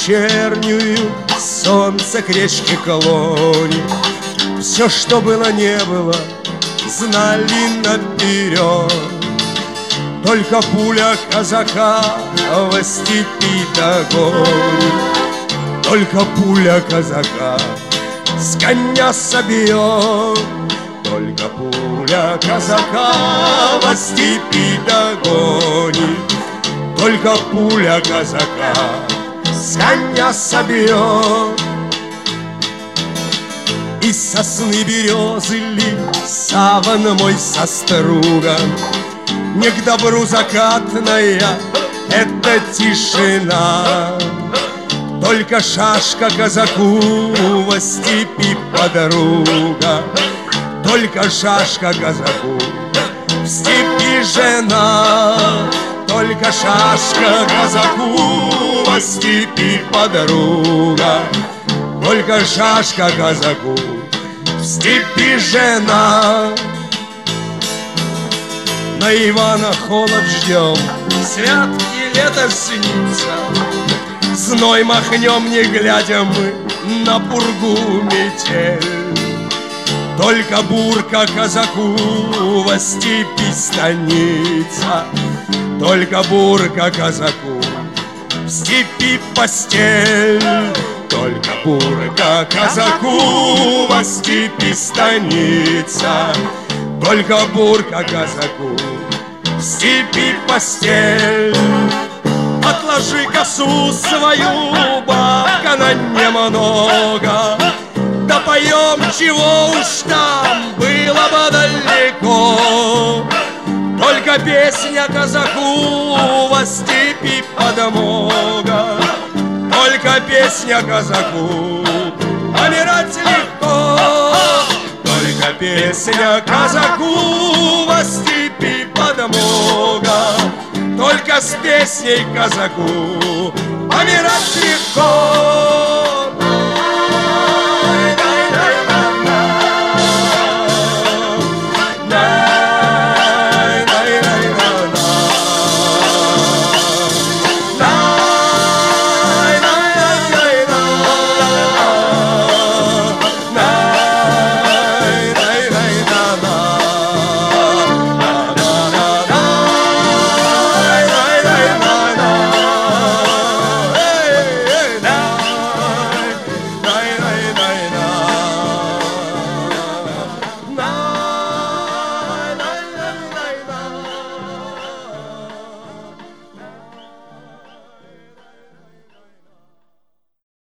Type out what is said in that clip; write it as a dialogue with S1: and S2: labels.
S1: вечернюю солнце к речке клонит. Все, что было, не было, знали наперед. Только пуля казака во степи догонит. Только пуля казака с коня собьет. Только пуля казака во степи догонит. Только пуля казака с коня собьет. Из сосны березы ли саван мой со стругом. Не к добру закатная эта тишина. Только шашка казаку во степи подруга. Только шашка казаку в степи жена. Только шашка казаку во степи подруга. Только шашка казаку в степи жена. На Ивана холод ждем, святки лето снится. Зной махнем, не глядя мы на пургу метель. Только бурка казаку во степи станица. Только бурка казаку в степи постель. Только бурка казаку во степи станица. Только бурка казаку в степи постель. Отложи косу свою, бабка, на немного. Да поем, чего уж там было бы далеко. Только песня казаку во степи подмога. Только песня казаку помирать легко. Только песня казаку во степи подмога. Только с песней казаку помирать легко.